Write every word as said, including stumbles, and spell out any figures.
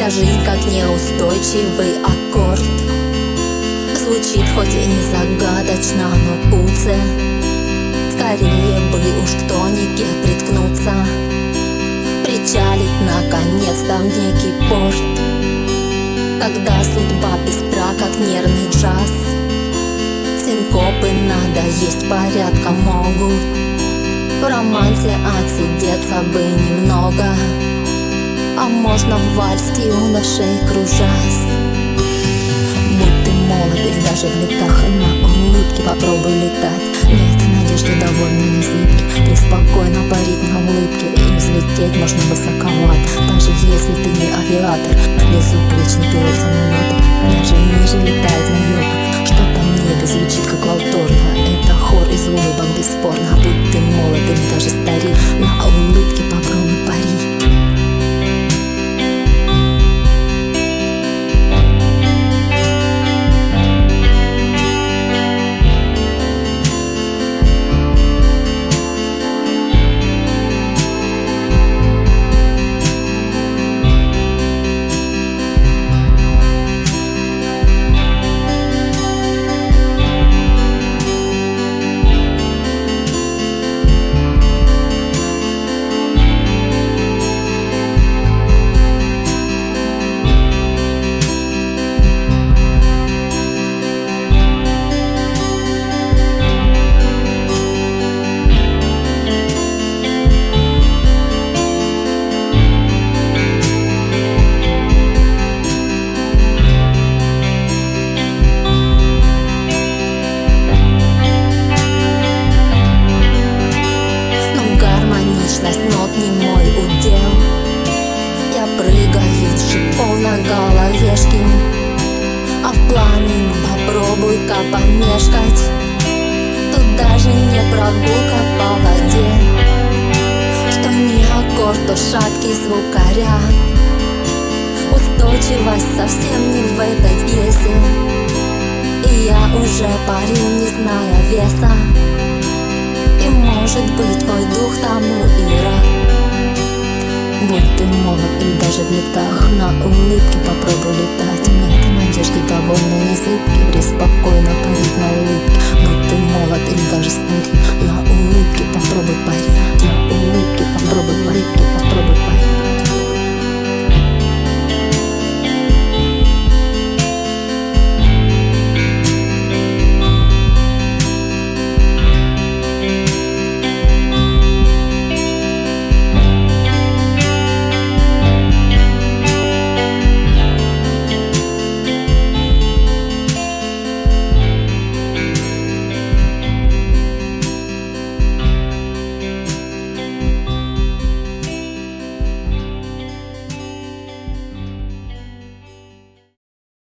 жизнь как неустойчивый аккорд. Звучит хоть и не загадочно, но пуце. Скорее бы уж к тонике приткнуться, причалить наконец-то в некий порт, когда судьба пестра, как нервный джаз. Синкопы надоесть порядка могут, в романсе отсидеться бы немного, а можно в вальс юношей кружась. Будь ты молод или даже в летах, на улыбке попробуй летать. Нет надежды, довольно не зыбки, преспокойно парить на улыбке. И взлететь можно высоковато, даже если ты не авиатор. Безупречный пилот самолета, даже ниже летает на йога. Что-то в небе звучит как валторна, это хор из улыбок бесспорно. Будь ты молод или даже старик, на улыбке попробуй парить. Нот не мой удел. Я прыгаю в шипов на головешке, а в плане попробуй-ка помешкать. Тут даже не прогулка по воде, что не аккорд, то шаткий звукоряд. Устойчивость совсем не в этой пьесе, и я уже парю, не зная веса. И может быть твой дух тому и рад. Будь ты молод или даже в летах, на улыбке попробуй летать. Нет надежды, довольно не зыбки, преспокойно парить на улыбке. Будь ты молод или даже старик, на улыбке попробуй парить.